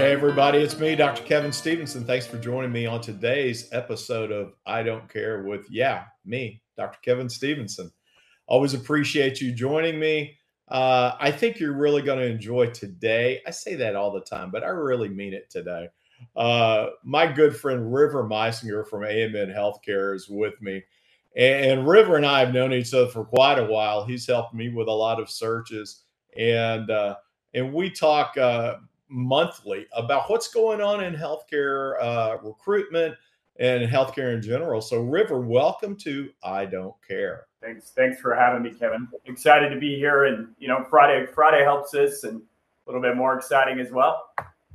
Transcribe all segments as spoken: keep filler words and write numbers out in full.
Hey, everybody, it's me, Doctor Kevin Stevenson. Thanks for joining me on today's episode of I Don't Care with, yeah, me, Doctor Kevin Stevenson. Always appreciate you joining me. Uh, I think you're really going to enjoy today. I say that all the time, but I really mean it today. Uh, my good friend River Meisinger from A M N Healthcare is with me. And River and I have known each other for quite a while. He's helped me with a lot of searches. And, uh, and we talk uh, monthly about what's going on in healthcare uh, recruitment and healthcare in general. So, River, welcome to I Don't Care. Thanks, thanks for having me, Kevin. Excited to be here, and you know, Friday, Friday helps us, and a little bit more exciting as well.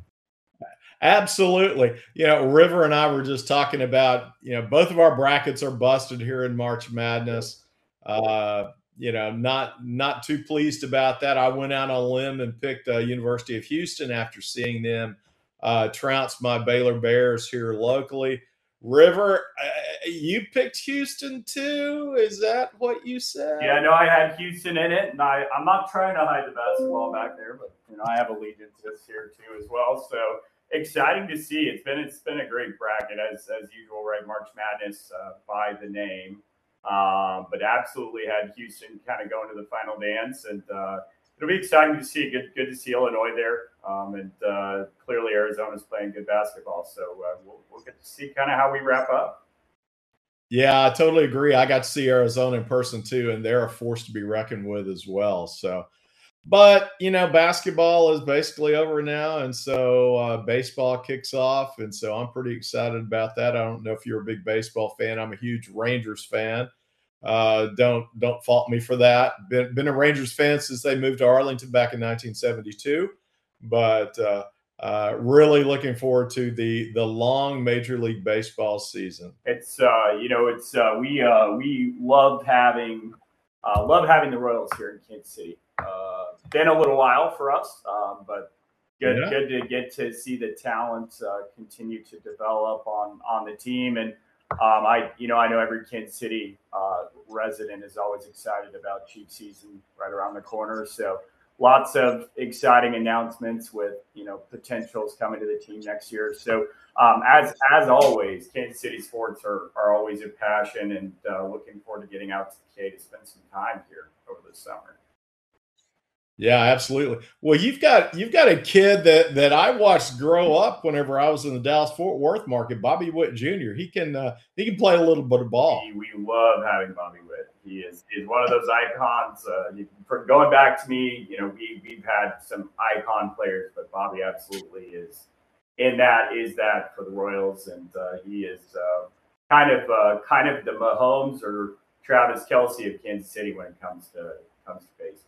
Absolutely. You know, River and I were just talking about, you know, both of our brackets are busted here in March Madness. Uh, you know, not not too pleased about that. I went out on a limb and picked uh, University of Houston after seeing them uh, trounce my Baylor Bears here locally. River, uh, you picked Houston too? Is that what you said? Yeah, no, I had Houston in it, and I, I'm not trying to hide the basketball back there, but you know, I have allegiances here too as well. So exciting to see. It's been it's been a great bracket as as usual, right? March Madness uh, by the name. Um, but absolutely had Houston kind of going to the final dance, and uh, it'll be exciting to see. Good, good to see Illinois there, um, and uh, clearly Arizona's playing good basketball. So uh, we'll, we'll get to see kind of how we wrap up. Yeah, I totally agree. I got to see Arizona in person too, and they're a force to be reckoned with as well. So, but you know, basketball is basically over now, and so uh, baseball kicks off, and so I'm pretty excited about that. I don't know if you're a big baseball fan. I'm a huge Rangers fan. Uh, don't don't fault me for that. Been been a Rangers fan since they moved to Arlington back in nineteen seventy-two, but uh, uh, really looking forward to the the long Major League Baseball season. It's uh, you know, it's uh, we uh, we loved having uh, love having the Royals here in Kansas City. Uh, been a little while for us, um, but good yeah. good to get to see the talent uh, continue to develop on on the team. And Um, I, you know, I know every Kansas City uh, resident is always excited about Chief season right around the corner. So lots of exciting announcements with, you know, potentials coming to the team next year. So um, as as always, Kansas City sports are, are always a passion, and uh, looking forward to getting out to the K to spend some time here over the summer. Yeah, absolutely. Well, you've got you've got a kid that that I watched grow up whenever I was in the Dallas Fort Worth market, Bobby Witt Junior He can uh, he can play a little bit of ball. We, we love having Bobby Witt. He is is one of those icons. Uh, you, for going back to me, you know, we we've had some icon players, but Bobby absolutely is in that is that for the Royals, and uh, he is uh, kind of uh, kind of the Mahomes or Travis Kelce of Kansas City when it comes to comes to baseball.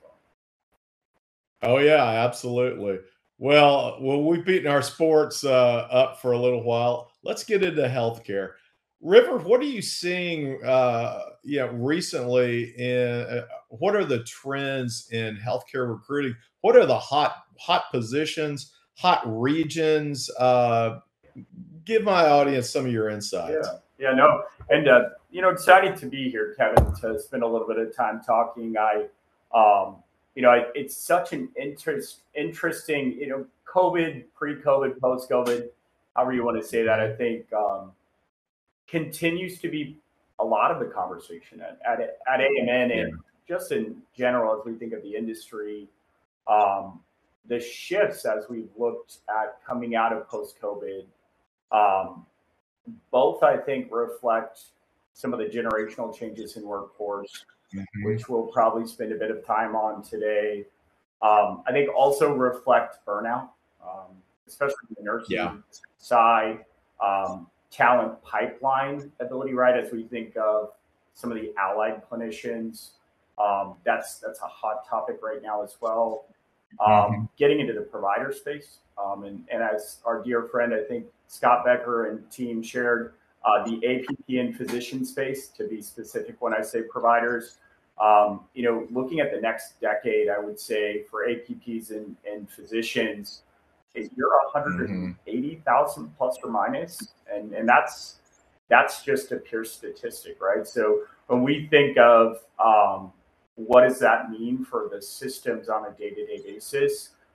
Oh yeah, absolutely. Well, well, we've beaten our sports uh, up for a little while. Let's get into healthcare. River, what are you seeing? Uh, you know, recently in uh, what are the trends in healthcare recruiting? What are the hot hot positions, hot regions? Uh, give my audience some of your insights. Yeah, yeah, no, and uh, you know, excited to be here, Kevin, to spend a little bit of time talking. I. Um, You know, it's such an interest, interesting, you know, COVID, pre-COVID, post-COVID, however you want to say that, I think um, continues to be a lot of the conversation at, at, at A M N and just in general, as we think of the industry, um, the shifts as we've looked at coming out of post-COVID, um, both, I think, reflect some of the generational changes in workforce, Mm-hmm. which we'll probably spend a bit of time on today. Um, I think also reflect burnout, um, especially in the nursing yeah. side, um, talent pipeline ability, right? As we think of some of the allied clinicians, um, that's that's a hot topic right now as well. Um, mm-hmm. Getting into the provider space, um, and, and as our dear friend, I think Scott Becker and team shared, Uh, the A P P and physician space, to be specific when I say providers. Um, you know, looking at the next decade, I would say for A P Ps and, and physicians, if you're one hundred eighty thousand mm-hmm. plus or minus, and, and that's that's just a pure statistic, right? So when we think of um, what does that mean for the systems on a day-to-day basis,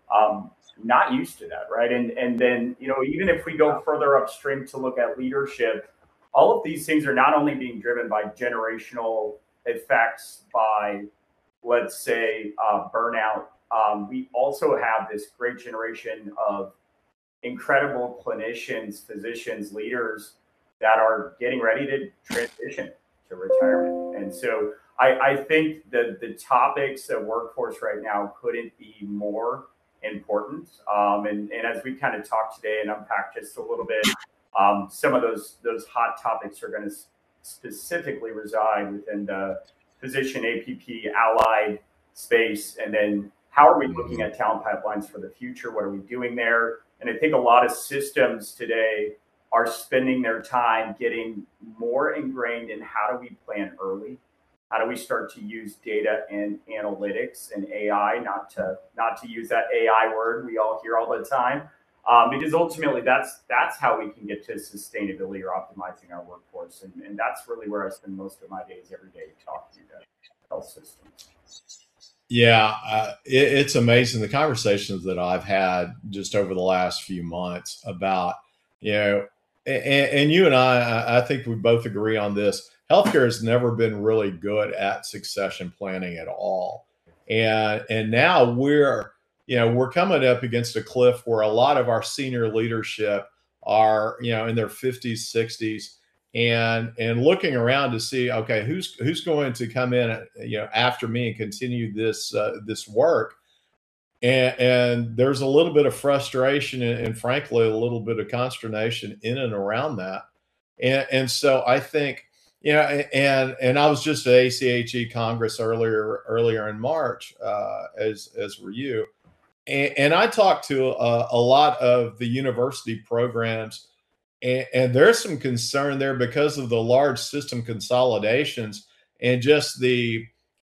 um, not used to that, right? And and then, you know, even if we go further upstream to look at leadership, all of these things are not only being driven by generational effects, by, let's say, uh, burnout. Um, we also have this great generation of incredible clinicians, physicians, leaders that are getting ready to transition to retirement. And so I, I think that the topics of workforce right now couldn't be more important. Um, and, and as we kind of talk today and unpack just a little bit, um, some of those those hot topics are going to s- specifically reside within the physician A P P allied space. And then how are we looking at talent pipelines for the future? What are we doing there? And I think a lot of systems today are spending their time getting more ingrained in how do we plan early? How do we start to use data and analytics and A I, not to not to use that A I word we all hear all the time, um, because ultimately that's that's how we can get to sustainability or optimizing our workforce. And, and that's really where I spend most of my days every day talking to health systems. Yeah, uh, it, it's amazing the conversations that I've had just over the last few months about, you know, and, and you and I, I think we both agree on this. Healthcare has never been really good at succession planning at all, and and now we're, you know, we're coming up against a cliff where a lot of our senior leadership are, you know, in their fifties, sixties, and and looking around to see, okay, who's who's going to come in, you know, after me and continue this uh, this work. And, and there's a little bit of frustration and, and frankly a little bit of consternation in and around that. And and so I think, you know, and and I was just at A C H E Congress earlier earlier in March, uh, as as were you, and, and I talked to a, a lot of the university programs, and, and there's some concern there because of the large system consolidations and just the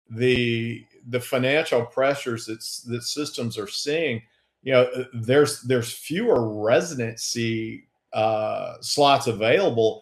the the financial pressures that that systems are seeing. You know, uh, there's there's fewer residency uh, slots available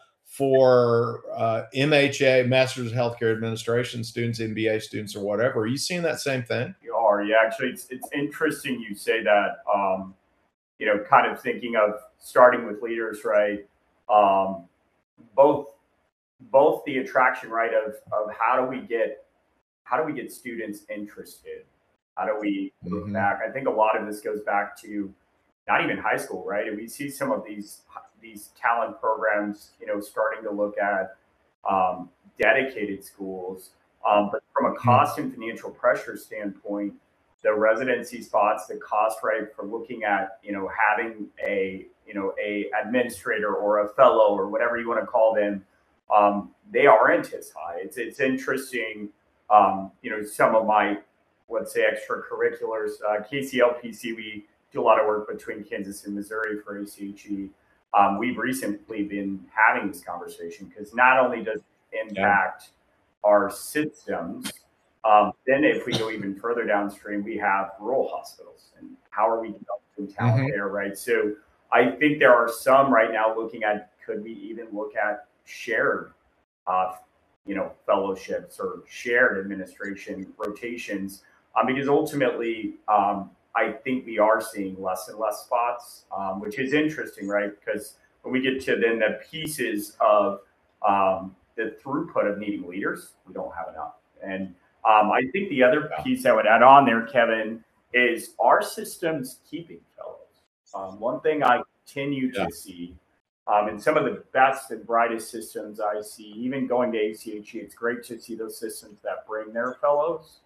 for uh, M H A, Masters of Healthcare Administration students, M B A students, or whatever. Are you seeing that same thing? You are, yeah. Actually, it's it's interesting you say that. Um, you know, kind of thinking of starting with leaders, right? Um, both both the attraction, right, of of how do we get how do we get students interested? How do we move Hmm. back? I think a lot of this goes back to not even high school, right? And we see some of these these talent programs, you know, starting to look at um, dedicated schools. Um, but from a cost and financial pressure standpoint, the residency spots, the cost right for looking at, you know, having a, you know, a administrator or a fellow or whatever you want to call them, um, they aren't as high. It's it's interesting. Um, you know, some of my, let's say, extracurriculars, uh, K C L P C, we do a lot of work between Kansas and Missouri for A C H E. Um, we've recently been having this conversation because not only does it Yeah. impact our systems, um, then if we go even further downstream, we have rural hospitals and how are we developing talent Hmm. there, right? So I think there are some right now looking at could we even look at shared, uh, you know, fellowships or shared administration rotations, um, because ultimately, um, I think we are seeing less and less spots, um, which is interesting, right? Because when we get to then the pieces of um, the throughput of needing leaders, we don't have enough. And um, I think the other Yeah. piece I would add on there, Kevin, is our systems keeping fellows. Um, one thing I continue Yeah. to see um, in some of the best and brightest systems I see, even going to A C H E, it's great to see those systems that bring their fellows.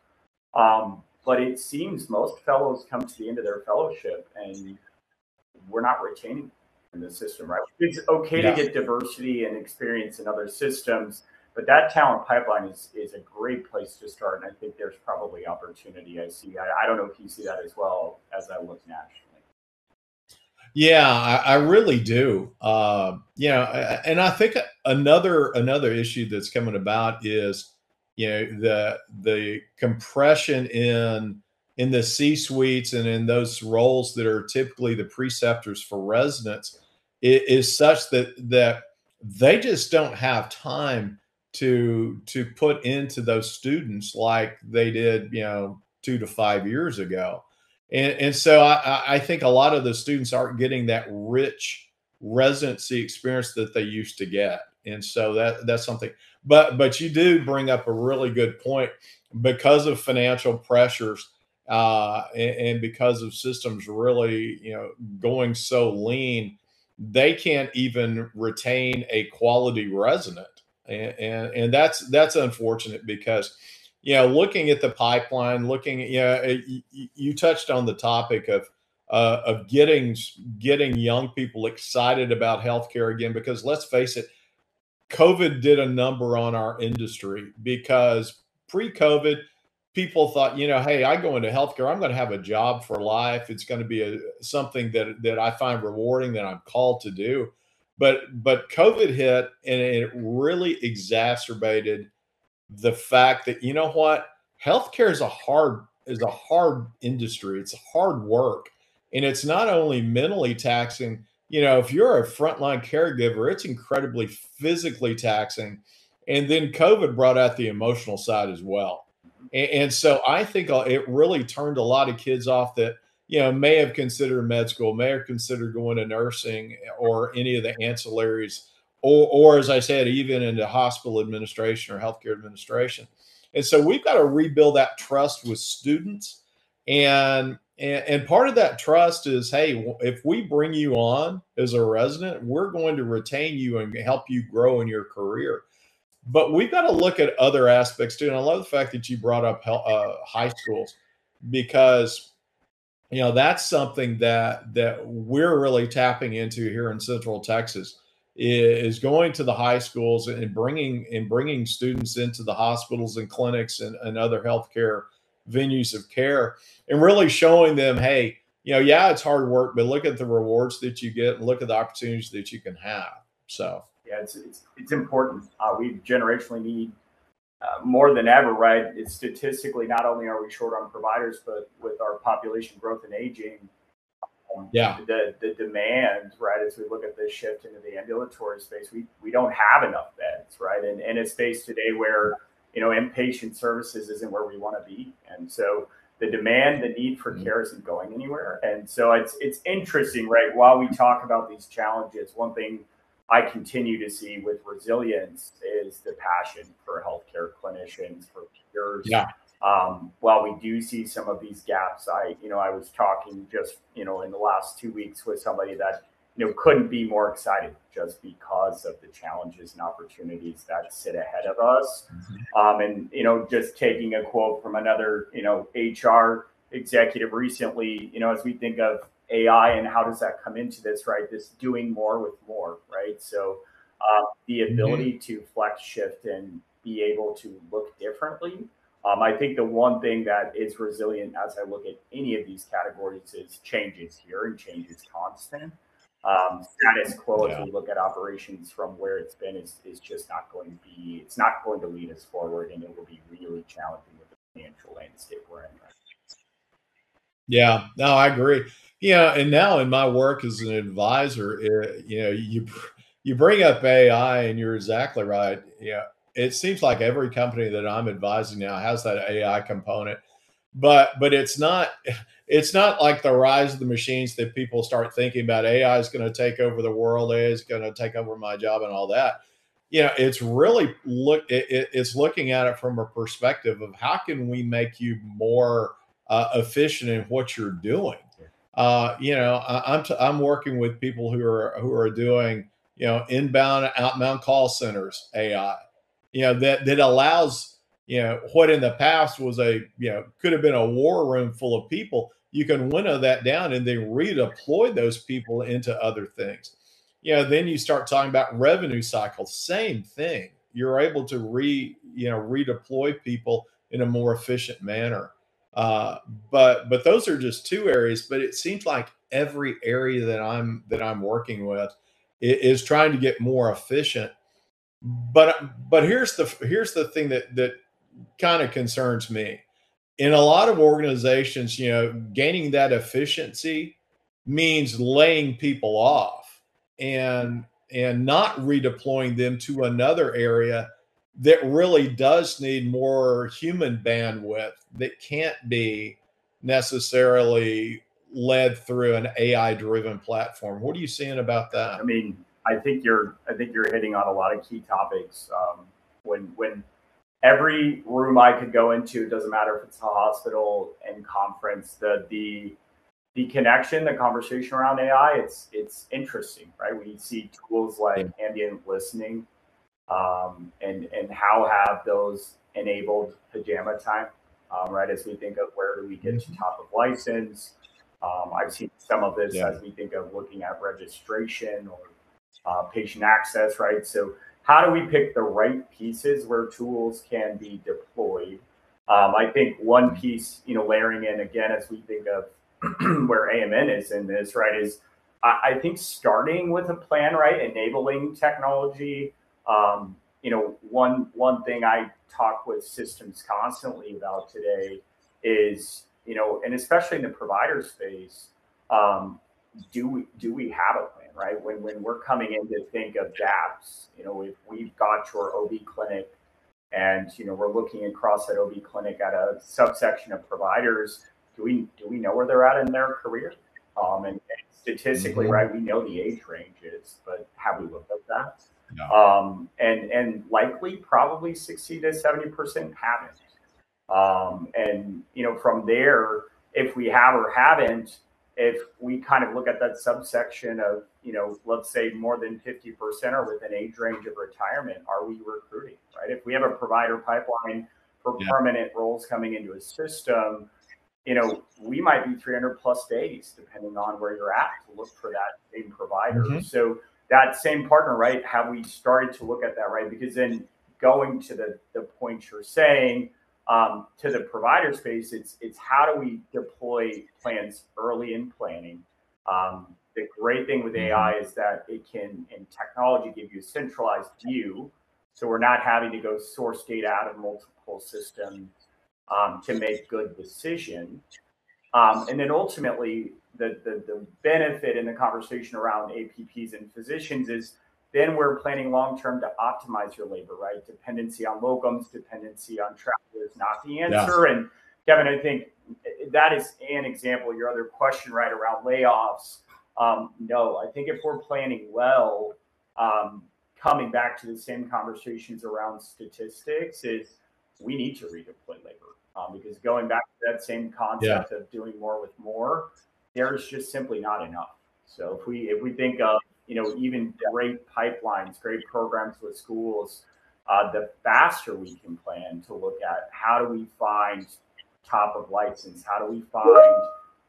Um, but it seems most fellows come to the end of their fellowship and we're not retaining in the system, right? It's okay to Yeah. get diversity and experience in other systems, but that talent pipeline is is a great place to start. And I think there's probably opportunity I see. I, I don't know if you see that as well as I look nationally. Yeah, I, I really do. Uh, you know, a- and I think another another issue that's coming about is, you know, the the compression in in the C suites and in those roles that are typically the preceptors for residents i- is such that that they just don't have time to to put into those students like they did, you know, two to five years ago. And, and so I, I think a lot of the students aren't getting that rich residency experience that they used to get. And so that that's something. But but you do bring up a really good point because of financial pressures uh, and, and because of systems really you know going so lean, they can't even retain a quality resident, and and, and that's that's unfortunate because you know, looking at the pipeline, looking at, yeah, you, you you touched on the topic of uh, of getting getting young people excited about healthcare again. Because let's face it, COVID did a number on our industry because pre-COVID, people thought, you know, hey, I go into healthcare, I'm going to have a job for life. It's going to be a something that that I find rewarding, that I'm called to do. But but COVID hit and it really exacerbated the fact that you know what, healthcare is a hard is a hard industry. It's hard work, and it's not only mentally taxing. You know, if you're a frontline caregiver, it's incredibly physically taxing, and then COVID brought out the emotional side as well. And, and so I think uh, it really turned a lot of kids off that you know may have considered med school, may have considered going to nursing or any of the ancillaries, or, or as I said, even into hospital administration or healthcare administration. And so we've got to rebuild that trust with students. And, and, and part of that trust is, hey, if we bring you on as a resident, we're going to retain you and help you grow in your career. But we've got to look at other aspects too. And I love the fact that you brought up uh, high schools because you know that's something that that we're really tapping into here in Central Texas is going to the high schools and bringing and bringing students into the hospitals and clinics and, and other healthcare venues of care and really showing them, hey, you know, yeah, it's hard work, but look at the rewards that you get and look at the opportunities that you can have. So yeah, it's it's, it's important. Uh, we generationally need uh, more than ever, right? It's statistically, not only are we short on providers, but with our population growth and aging, um, yeah, the the demand, right? As we look at this shift into the ambulatory space, we we don't have enough beds, right? And in a space today where you know inpatient services isn't where we want to be, and so the demand, the need for care isn't going anywhere. And so it's it's interesting, right? While we talk about these challenges, one thing I continue to see with resilience is the passion for healthcare clinicians, for peers. yeah, Um, while we do see some of these gaps, I, you know, I was talking just, you know, in the last two weeks with somebody that, you know, couldn't be more excited just because of the challenges and opportunities that sit ahead of us. Um, and, you know, just taking a quote from another, you know, H R executive recently, you know, as we think of A I and how does that come into this, right? This doing more with more, right? So uh, the ability mm-hmm. to flex, shift, and be able to look differently. Um, I think the one thing that is resilient as I look at any of these categories is change is here and change is constant. Um, status quo, yeah. as we look at operations from where it's been, is, is just not going to be, it's not going to lead us forward, and it will be really challenging with the financial landscape we're in right now. Yeah, no, I agree. Yeah, and now in my work as an advisor, it, you know, you you bring up A I, and you're exactly right. Yeah, it seems like every company that I'm advising now has that A I component, but but it's not it's not like the rise of the machines that people start thinking about. A I is going to take over the world. A I is going to take over my job and all that. You know, it's really look it, it's looking at it from a perspective of how can we make you more uh, efficient in what you're doing. Uh, you know, I, I'm t- I'm working with people who are who are doing you know inbound, outbound call centers A I. You know that that allows you know what in the past was a you know could have been a war room full of people. You can winnow that down and then redeploy those people into other things. You know, then you start talking about revenue cycles. Same thing. You're able to re you know redeploy people in a more efficient manner. Uh, but but those are just two areas. But it seems like every area that I'm that I'm working with is, is trying to get more efficient. But but here's the here's the thing that that kind of concerns me. In a lot of organizations, you know, gaining that efficiency means laying people off and and not redeploying them to another area that really does need more human bandwidth that can't be necessarily led through an A I-driven platform. What are you seeing about that? I mean, I think you're I think you're hitting on a lot of key topics. Um, when when every room I could go into, it doesn't matter if it's a hospital and conference, the the the connection, the conversation around A I, it's it's interesting, right? We see tools like yeah. ambient listening, um, and and how have those enabled pajama time, um, right? As we think of where do we get mm-hmm. to top of license. Um, I've seen some of this yeah. as we think of looking at registration or uh, patient access, right? So how do we pick the right pieces where tools can be deployed? Um, I think one piece, you know, layering in again, as we think of where A M N is in this, right, is I, I think starting with a plan, right, enabling technology. Um, you know, one one thing I talk with systems constantly about today is, you know, and especially in the provider space, um, do we do we have a plan, right? When when we're coming in to think of gaps, you know, if we've got your O B clinic and, you know, we're looking across that O B clinic at a subsection of providers, do we do we know where they're at in their career? Um, and, and statistically, mm-hmm. right, we know the age ranges, but have we looked at that? No. Um, and and likely probably sixty to seventy percent haven't. Um, and, you know, from there, if we have or haven't, if we kind of look at that subsection of, you know, let's say more than fifty percent are within age range of retirement, are we recruiting, right? If we have a provider pipeline for yeah. permanent roles coming into a system, you know, we might be three hundred plus days, depending on where you're at, to look for that same provider. Mm-hmm. So that same partner, right, have we started to look at that, right? Because then going to the, the point you're saying, Um, to the provider space, it's it's how do we deploy plans early in planning. Um, the great thing with A I is that it can, in technology, give you a centralized view. So we're not having to go source data out of multiple systems um, to make good decisions. Um, and then ultimately, the, the, the benefit in the conversation around A P Ps and physicians is then we're planning long-term to optimize your labor, right? Dependency on locums, dependency on travel is not the answer. Yeah. And Kevin, I think that is an example. Your other question, right, around layoffs. Um, no, I think if we're planning well, um, coming back to the same conversations around statistics is we need to redeploy labor um, because going back to that same concept yeah. of doing more with more, there's just simply not enough. So if we if we think of, you know, even great pipelines, great programs with schools, uh, the faster we can plan to look at how do we find top of license, how do we find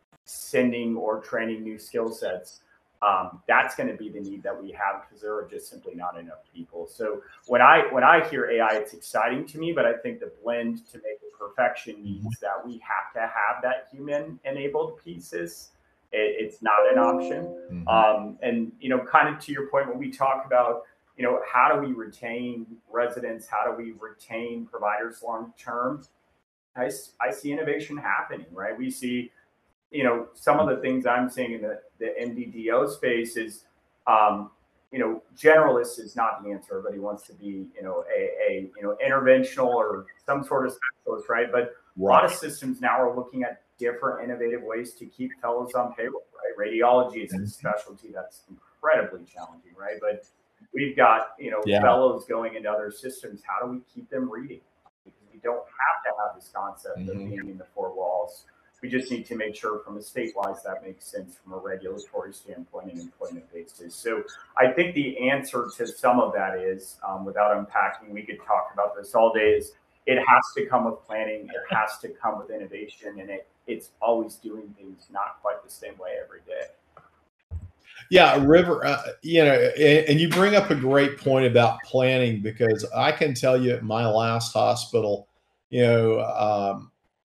sending or training new skill sets, um, that's going to be the need that we have because there are just simply not enough people. So when I when I hear A I, it's exciting to me, but I think the blend to make it perfection means that we have to have that human-enabled pieces. It's not an option. Mm-hmm. Um, and, you know, kind of to your point, when we talk about, you know, how do we retain residents? How do we retain providers long term? I, I see innovation happening, right? We see, you know, some of the things I'm seeing in the, the M D D O space is, um, you know, generalist is not the answer. Everybody wants to be, you know, a, a you know, interventional or some sort of specialist, right? But right. a lot of systems now are looking at different innovative ways to keep fellows on payroll, right? Radiology is a specialty that's incredibly challenging, right? But we've got, you know, yeah. fellows going into other systems. How do we keep them reading? Because we don't have to have this concept mm-hmm. of being in the four walls. We just need to make sure from a state-wise that makes sense from a regulatory standpoint and employment basis. So I think the answer to some of that is, um, without unpacking, we could talk about this all day, is it has to come with planning. It has to come with innovation, and it it's always doing things not quite the same way every day. Yeah, River, uh, you know, and, and you bring up a great point about planning, because I can tell you at my last hospital, you know, um,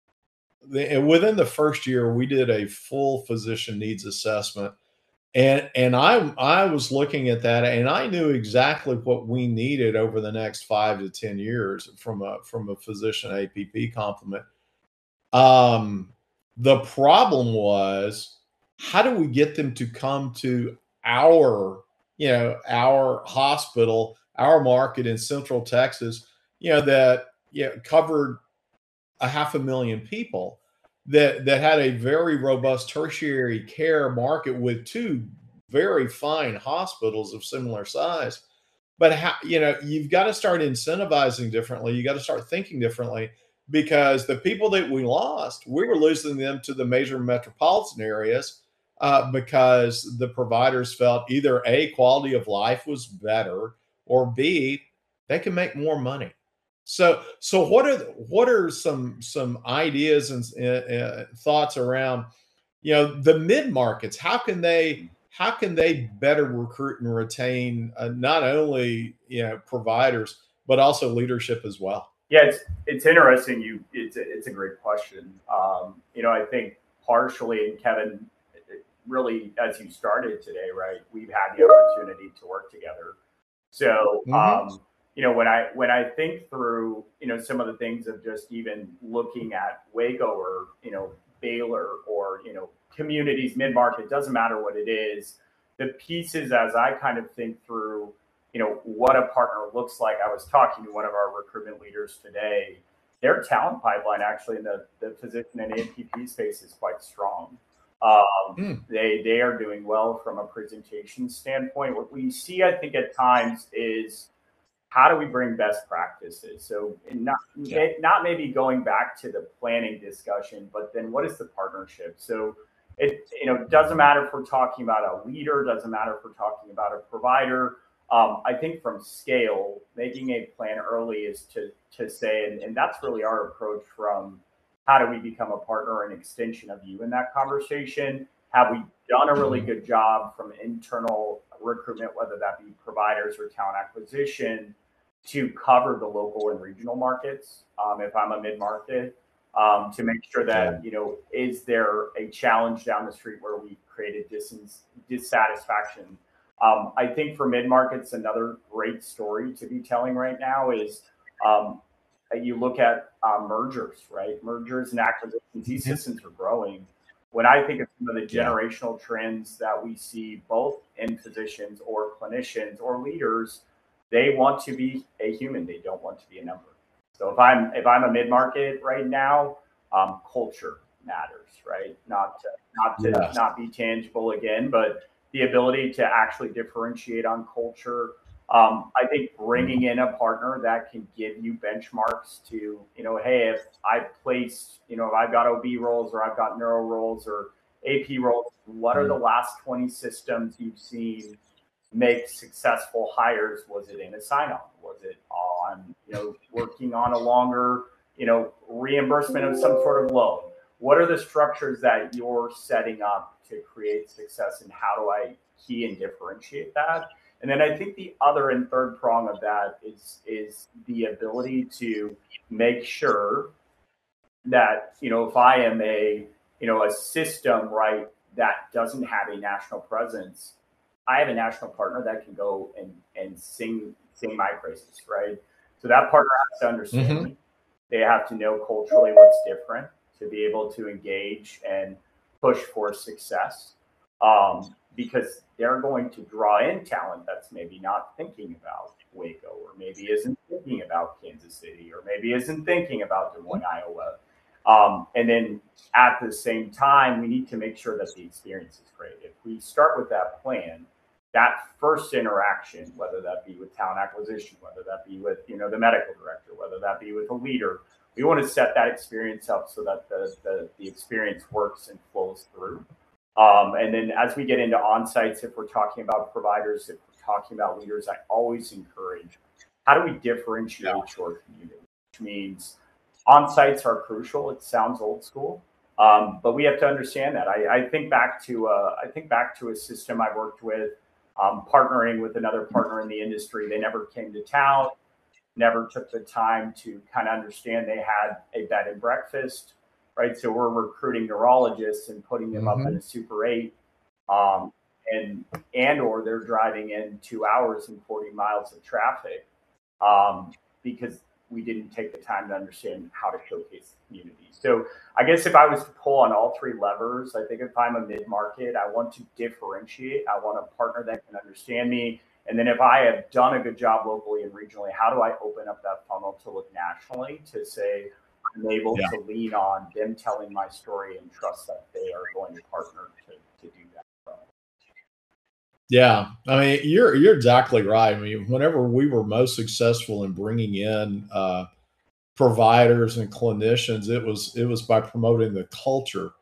the, within the first year, we did a full physician needs assessment. And and I I was looking at that, and I knew exactly what we needed over the next five to ten years from a from a physician A P P complement. Um, the problem was, how do we get them to come to our, you know, our hospital, our market in Central Texas, you know, that you know, covered a half a million people. that that had a very robust tertiary care market with two very fine hospitals of similar size. But how, you know, you've got to start incentivizing differently. You got to start thinking differently because the people that we lost, we were losing them to the major metropolitan areas uh, because the providers felt either A, quality of life was better, or B, they can make more money. So, so what are what are some some ideas and uh, uh, thoughts around, you know, the mid markets? How can they how can they better recruit and retain uh, not only, you know, providers but also leadership as well? Yeah, it's it's interesting. You, it's a, it's a great question. Um, you know, I think partially, and Kevin, really, as you started today, right? We've had the opportunity to work together. So, Hmm. um, you know, when I when I think through, you know, some of the things of just even looking at Waco or, you know, Baylor or, you know, communities mid market, doesn't matter what it is. The pieces as I kind of think through, you know, what a partner looks like. I was talking to one of our recruitment leaders today. Their talent pipeline actually in the, the physician and A P P space is quite strong. Um, Mm. they they are doing well from a presentation standpoint. What we see, I think, at times is how do we bring best practices? So not Yeah. not maybe going back to the planning discussion, but then what is the partnership? So it you know doesn't matter if we're talking about a leader, doesn't matter if we're talking about a provider. Um, I think from scale, making a plan early is to to say, and, and that's really our approach from how do we become a partner and extension of you in that conversation? Have we done a really Mhm. good job from internal recruitment, whether that be providers or talent acquisition, to cover the local and regional markets? Um, if I'm a mid market, um, to make sure Yeah. that, you know, is there a challenge down the street where we created dis- dissatisfaction? Um, I think for mid markets, another great story to be telling right now is um, you look at uh, mergers, right? Mergers and acquisitions, these Mhm. systems are growing. When I think of some of the Yeah. generational trends that we see both in physicians or clinicians or leaders, they want to be a human. They don't want to be a number. So if I'm if I'm a mid market right now, um, culture matters, right? Not to not to Yes. not be tangible again, but the ability to actually differentiate on culture. Um, I think bringing in a partner that can give you benchmarks to, you know, hey, if I placed, you know, if I've got O B roles or I've got neuro roles or A P roles, what are the Mhm. last twenty systems you've seen make successful hires? Was it in a sign-on? Was it on, you know, working on a longer, you know, reimbursement of some sort of loan? What are the structures that you're setting up to create success, and how do I key and differentiate that? And then I think the other and third prong of that is is the ability to make sure that, you know, if I am a, you know, a system, right, that doesn't have a national presence, I have a national partner that can go and and sing sing my praises, right? So that partner has to understand Mhm. me. They have to know culturally what's different to be able to engage and push for success. Um, because they're going to draw in talent that's maybe not thinking about Waco, or maybe isn't thinking about Kansas City, or maybe isn't thinking about Des Moines, Iowa. Um, and then at the same time, we need to make sure that the experience is great. If we start with that plan, that first interaction, whether that be with talent acquisition, whether that be with, you know, the medical director, whether that be with a leader, we want to set that experience up so that the the, the experience works and flows through. Um, and then as we get into on sites, if we're talking about providers, if we're talking about leaders, I always encourage, how do we Yeah. differentiate your community? Which means on sites are crucial. It sounds old school, um, but we have to understand that. I, I think back to uh, I think back to a system I worked with, um, partnering with another partner in the industry. They never came to town, never took the time to kind of understand they had a bed and breakfast, right? So we're recruiting neurologists and putting them up in Mhm. a Super eight, um, and and or they're driving in two hours and forty miles of traffic, um, because we didn't take the time to understand how to showcase the community. So I guess if I was to pull on all three levers, I think if I'm a mid market, I want to differentiate. I want a partner that can understand me. And then if I have done a good job locally and regionally, how do I open up that funnel to look nationally to say, I'm able Yeah. to lean on them telling my story and trust that they are going to partner to, to do that. Yeah, I mean, you're you're exactly right. I mean, whenever we were most successful in bringing in uh, providers and clinicians, it was it was by promoting the culture.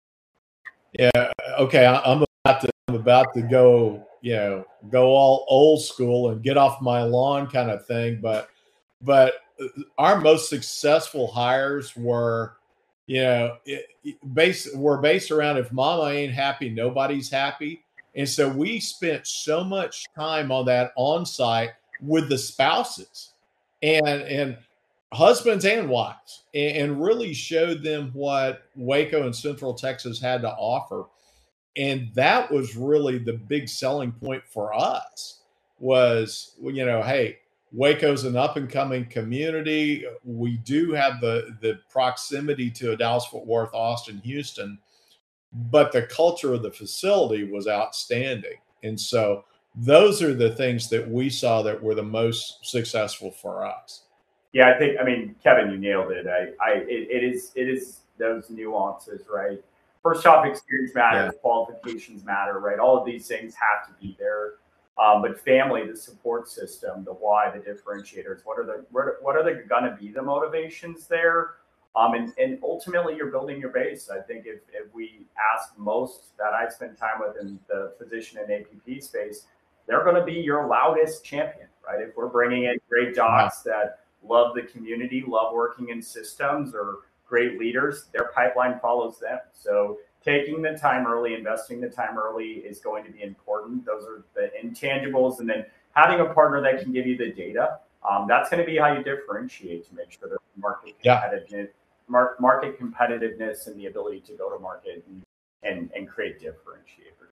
Yeah, okay, I, I'm about to I'm about to go, you know, go all old school and get off my lawn kind of thing, but but uh, our most successful hires were, you know, it, it based were based around if mama ain't happy, nobody's happy. And so we spent so much time on that on site with the spouses and and husbands and wives and, and really showed them what Waco and Central Texas had to offer. And that was really the big selling point for us was, you know, hey, Waco's an up and coming community. We do have the the proximity to a Dallas Fort Worth, Austin, Houston, but the culture of the facility was outstanding. And so those are the things that we saw that were the most successful for us. Yeah, I think, I mean, Kevin, you nailed it. I, I, it, it is, it is those nuances, right? First off, experience matters, Yeah. qualifications matter, right? All of these things have to be there. Um, but family, the support system, the why, the differentiators, what are the, what are the going to be the motivations there? Um, and, and ultimately, you're building your base. I think if, if we ask most that I spend time with in the physician and A P P space, they're going to be your loudest champion, right? If we're bringing in great docs yeah. that love the community, love working in systems, or great leaders, their pipeline follows them. So taking the time early, investing the time early is going to be important. Those are the intangibles. And then having a partner that can give you the data, um, that's going to be how you differentiate to make sure that market competitiveness, yeah. mar- market competitiveness and the ability to go to market and, and, and create differentiators.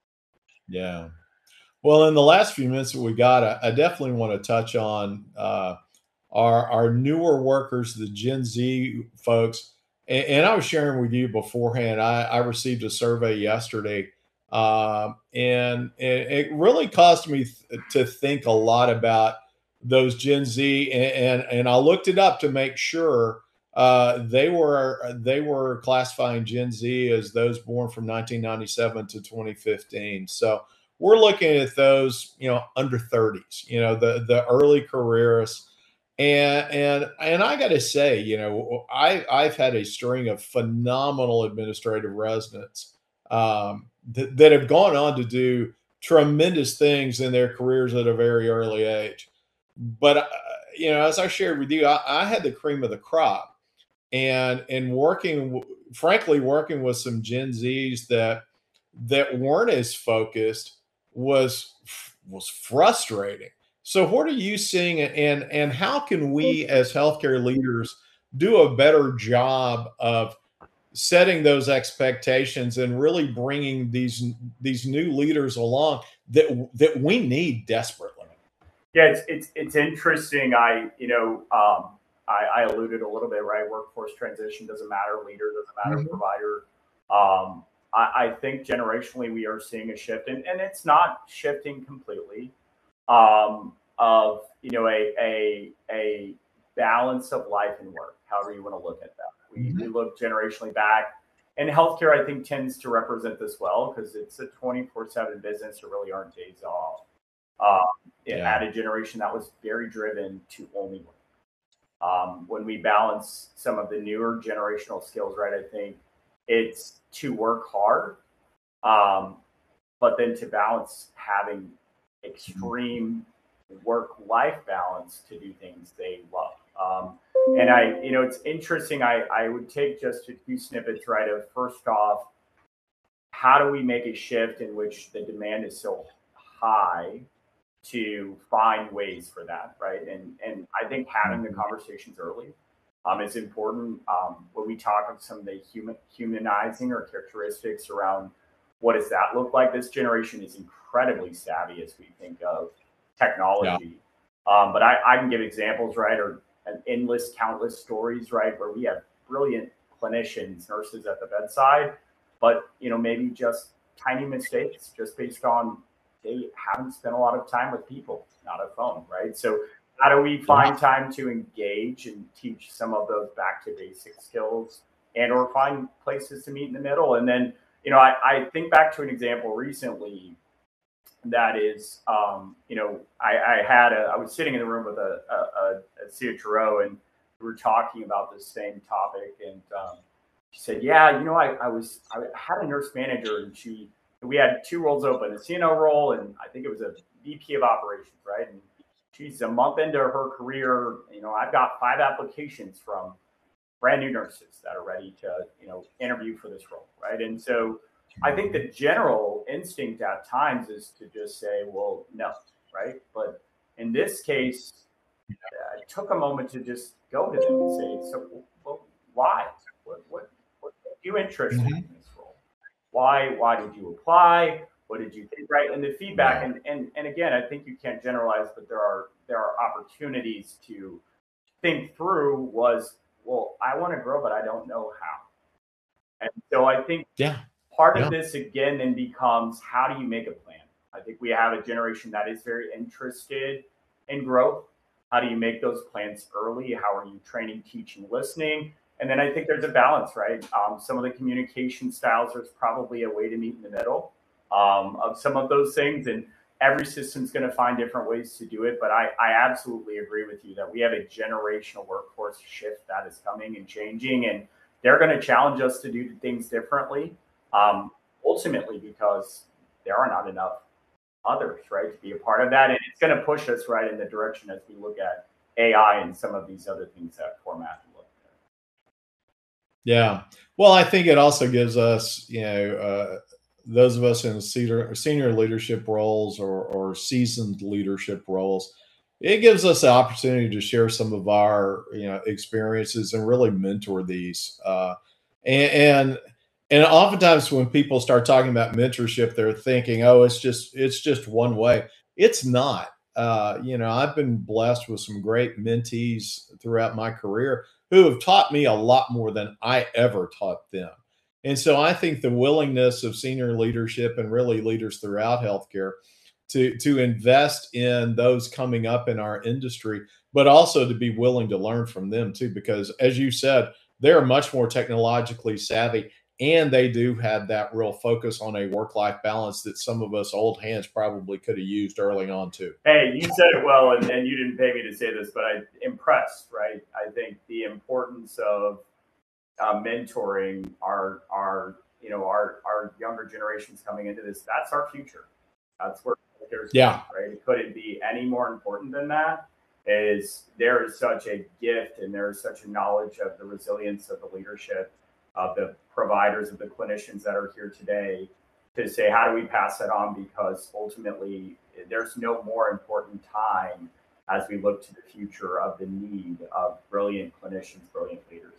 Yeah. Well, in the last few minutes that we got, I, I definitely want to touch on uh, our, our newer workers, the Gen Z folks. And, and I was sharing with you beforehand, I, I received a survey yesterday, um, and, and it really caused me th- to think a lot about those Gen Z. And, and, and I looked it up to make sure uh, they were they were classifying Gen Z as those born from nineteen ninety-seven to twenty fifteen. So we're looking at those, you know, under thirties, you know, the the early careerists. And and and I got to say, you know, I I've had a string of phenomenal administrative residents um, th- that have gone on to do tremendous things in their careers at a very early age. But uh, you know, as I shared with you, I, I had the cream of the crop, and and working, frankly, working with some Gen Zs that that weren't as focused was was frustrating. So what are you seeing, and and how can we as healthcare leaders do a better job of setting those expectations and really bringing these these new leaders along that that we need desperately? Yeah, it's it's it's interesting. I you know um, I, I alluded a little bit, right? Workforce transition doesn't matter, leader doesn't matter, mm-hmm. provider. Um, I, I think generationally we are seeing a shift, and, and it's not shifting completely. Um, of you know a a a balance of life and work, however you want to look at that. We, mm-hmm. we look generationally back, and healthcare I think tends to represent this well because it's a twenty-four seven business. There really aren't days off. Um, yeah. At a generation that was very driven to only work. Um, when we balance some of the newer generational skills, right, I think it's to work hard, um, but then to balance having extreme work-life balance to do things they love. Um, and I, you know, it's interesting. I, I would take just a few snippets, right, of first off, how do we make a shift in which the demand is so high to find ways for that, right? And and I think having the conversations early um, is important. Um, when we talk of some of the human humanizing or characteristics around what does that look like, this generation is incredibly savvy as we think of technology. Yeah. Um, but I, I can give examples, right, or an endless, countless stories, right, where we have brilliant clinicians, nurses at the bedside, but you know maybe just tiny mistakes just based on they haven't spent a lot of time with people, not a phone, right? So how do we find time to engage and teach some of those back to basic skills, and or find places to meet in the middle? And then, you know, I, I think back to an example recently that is, um, you know, I, I had a, I was sitting in the room with a, a, a C H R O, and we were talking about this same topic. And um, she said, yeah, you know, I, I was, I had a nurse manager, and she, we had two roles open, a C N O role, and I think it was a V P of operations, right? And she's a month into her career. You know, I've got five applications from brand new nurses that are ready to, you know, interview for this role, right? And so I think the general instinct at times is to just say, well, no, right? But in this case, uh, it took a moment to just go to them and say, so well, why? What, what, what are you interested mm-hmm. in this role? Why, why did you apply? What did you think, right? And the feedback, yeah. and, and and again, I think you can't generalize, but there are there are opportunities to think through was, well, I want to grow, but I don't know how. And so I think yeah. part yeah. of this again then becomes, how do you make a plan? I think we have a generation that is very interested in growth. How do you make those plans early? How are you training, teaching, listening? And then I think there's a balance, right? Um, some of the communication styles, there's probably a way to meet in the middle um, of some of those things. And every system's going to find different ways to do it. But I, I absolutely agree with you that we have a generational workforce shift that is coming and changing. And they're going to challenge us to do things differently, um, ultimately because there are not enough others, right, to be a part of that. And it's going to push us right in the direction as we look at A I and some of these other things that format look at. Yeah. Well, I think it also gives us, you know, uh, those of us in senior, senior leadership roles or, or seasoned leadership roles, it gives us the opportunity to share some of our, you know, experiences and really mentor these. Uh, and, and and oftentimes when people start talking about mentorship, they're thinking, oh, it's just it's just one way. It's not. Uh, you know, I've been blessed with some great mentees throughout my career who have taught me a lot more than I ever taught them. And so I think the willingness of senior leadership and really leaders throughout healthcare to, to invest in those coming up in our industry, but also to be willing to learn from them too, because as you said, they're much more technologically savvy, and they do have that real focus on a work-life balance that some of us old hands probably could have used early on too. Hey, you said it well, and, and you didn't pay me to say this, but I'm impressed, right? I think the importance of uh, mentoring our, our, you know, our, our younger generations coming into this, that's our future. That's where there's, yeah. right? It couldn't be any more important than that. Is there is such a gift, and there is such a knowledge of the resilience of the leadership, of the providers, of the clinicians that are here today, to say, how do we pass that on? Because ultimately, there's no more important time as we look to the future of the need of brilliant clinicians, brilliant leaders.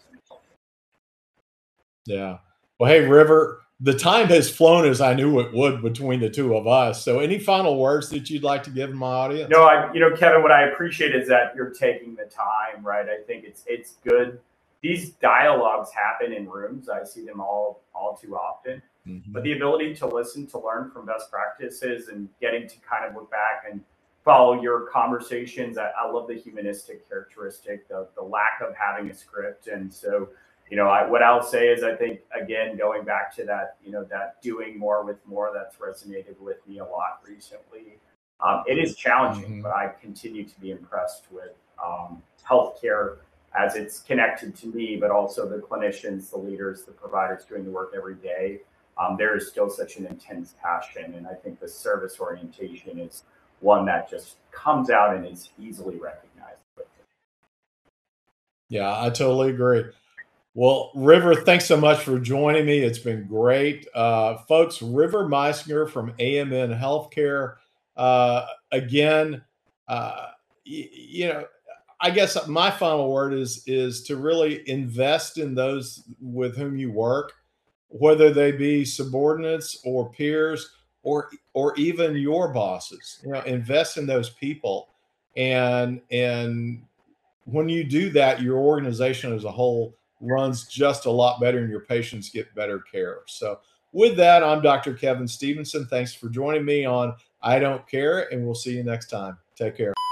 Yeah. Well, hey, River, the time has flown as I knew it would between the two of us. So any final words that you'd like to give my audience? No, I, you know, Kevin, what I appreciate is that you're taking the time, right? I think it's it's good. These dialogues happen in rooms. I see them all all too often. Mm-hmm. But the ability to listen, to learn from best practices, and getting to kind of look back and follow your conversations. I, I love the humanistic characteristic, the, the lack of having a script. And so, you know, I, what I'll say is I think, again, going back to that, you know, that doing more with more, that's resonated with me a lot recently. Um, it is challenging, mm-hmm. but I continue to be impressed with um, healthcare as it's connected to me, but also the clinicians, the leaders, the providers doing the work every day. Um, there is still such an intense passion. And I think the service orientation is one that just comes out and is easily recognized. Yeah, I totally agree. Well, River, thanks so much for joining me. It's been great. Uh, folks, River Meisinger from A M N Healthcare. Uh, again, uh, y- you know, I guess my final word is, is to really invest in those with whom you work, whether they be subordinates or peers or or even your bosses. You know, invest in those people. And, and when you do that, your organization as a whole runs just a lot better, and your patients get better care. So with that, I'm Doctor Kevin Stevenson. Thanks for joining me on I Don't Care, and we'll see you next time. Take care.